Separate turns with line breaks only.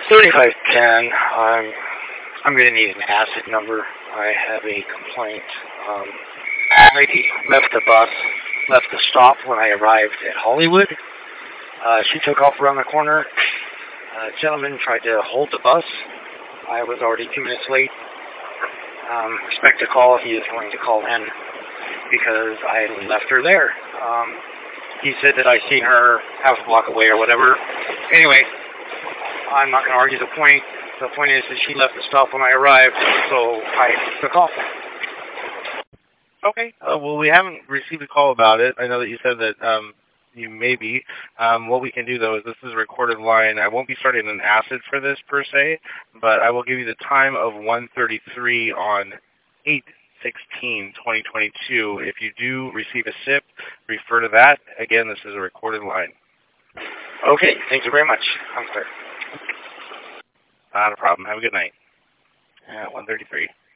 3510. I'm going to need an asset number. I have a complaint. Lady left the bus, left the stop when I arrived at Hollywood. She took off around the corner. A gentleman tried to hold the bus. I was already 2 minutes late. Expect a call. He is going to call in because I left her there. He said that I seen her half a block away or whatever. Anyway, I'm not going to argue the point. The point is that she left the stop when I arrived, so I took off.
Okay. Well, we haven't received a call about it. I know that you said that you may be. What we can do, though, is this is a recorded line. I won't be starting an acid for this, per se, but I will give you the time of 1:33 on 8/16/2022. If you do receive a SIP, refer to that. Again, this is a recorded line.
Okay. Thank you very much. I'm clear.
Not a problem. Have a good night. 1:33.